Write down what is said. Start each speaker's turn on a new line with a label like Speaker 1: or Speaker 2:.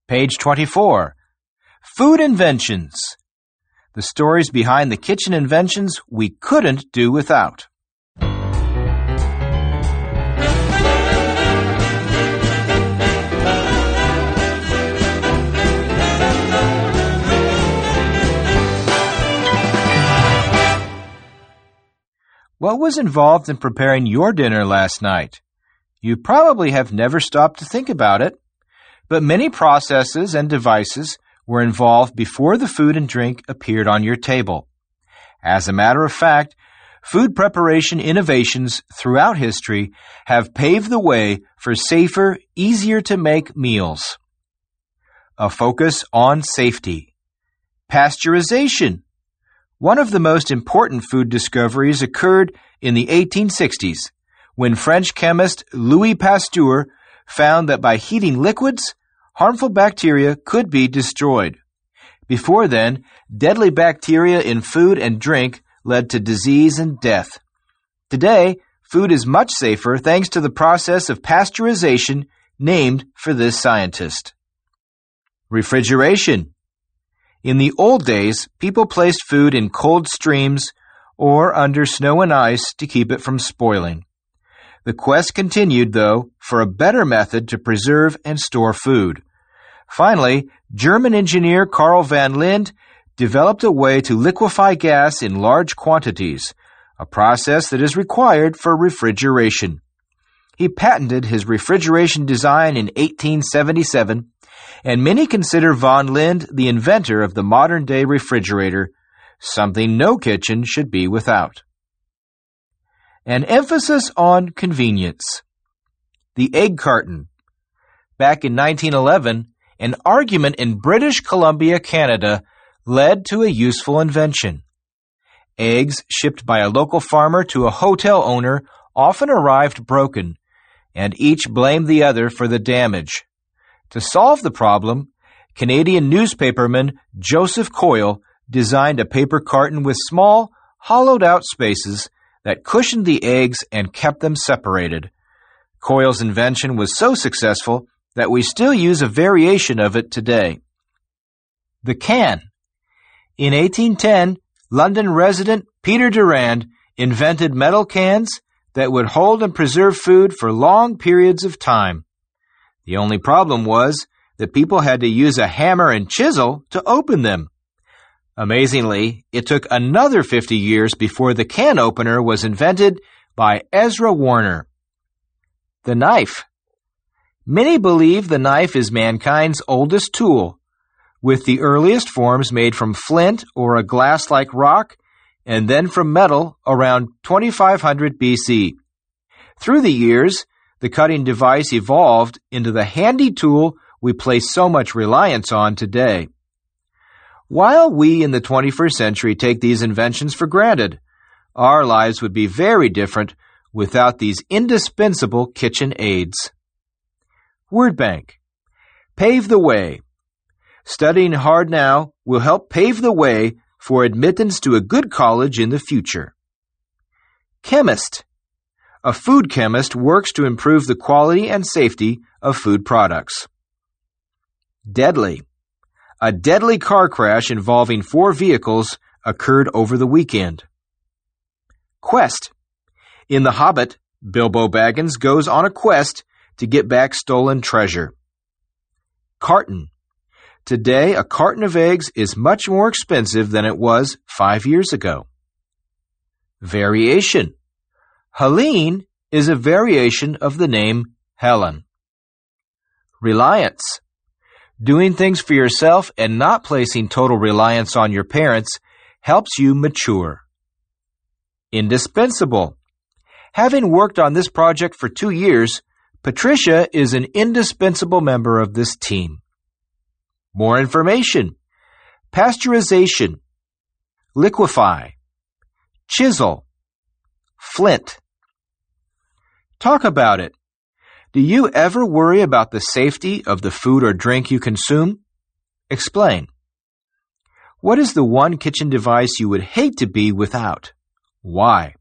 Speaker 1: Page 24. Food inventions. The stories behind the kitchen inventions we couldn't do without. What was involved in preparing your dinner last night? You probably have never stopped to think about it, but many processes and devices were involved before the food and drink appeared on your table. As a matter of fact, food preparation innovations throughout history have paved the way for safer, easier-to-make meals. A focus on safety. Pasteurization. One of the most important food discoveries occurred in the 1860s, when French chemist Louis Pasteur found that by heating liquids, harmful bacteria could be destroyed. Before then, deadly bacteria in food and drink led to disease and death. Today, food is much safer thanks to the process of pasteurization named for this scientist. Refrigeration. In the old days, people placed food in cold streams or under snow and ice to keep it from spoiling. The quest continued, though, for a better method to preserve and store food. Finally, German engineer Karl von Linde developed a way to liquefy gas in large quantities, a process that is required for refrigeration. He patented his refrigeration design in 1877, and many consider von Linde the inventor of the modern-day refrigerator, something no kitchen should be without. An emphasis on convenience. The egg carton. Back in 1911, an argument in British Columbia, Canada, led to a useful invention. Eggs shipped by a local farmer to a hotel owner often arrived broken, and each blamed the other for the damage. To solve the problem, Canadian newspaperman Joseph Coyle designed a paper carton with small, hollowed-out spaces that cushioned the eggs and kept them separated. Coyle's invention was so successful that we still use a variation of it today. The can. In 1810, London resident Peter Durand invented metal cans that would hold and preserve food for long periods of time. The only problem was that people had to use a hammer and chisel to open them. Amazingly, it took another 50 years before the can opener was invented by Ezra Warner. The knife. Many believe the knife is mankind's oldest tool, with the earliest forms made from flint or a glass-like rock, and then from metal around 2500 BC. Through the years, the cutting device evolved into the handy tool we place so much reliance on today. While we in the 21st century take these inventions for granted, our lives would be very different without these indispensable kitchen aids. Word bank. Pave the way. Studying hard now will help pave the way for admittance to a good college in the future. Chemist. A food chemist works to improve the quality and safety of food products. Deadly. A deadly car crash involving 4 vehicles occurred over the weekend. Quest. In The Hobbit, Bilbo Baggins goes on a quest to get back stolen treasure. Carton. Today, a carton of eggs is much more expensive than it was 5 years ago. Variation. Helene is a variation of the name Helen. Reliance. Doing things for yourself and not placing total reliance on your parents helps you mature. Indispensable. Having worked on this project for 2 years, Patricia is an indispensable member of this team. More information. Pasteurization. Liquefy. Chisel. Flint. Talk about it. Do you ever worry about the safety of the food or drink you consume? Explain. What is the one kitchen device you would hate to be without? Why?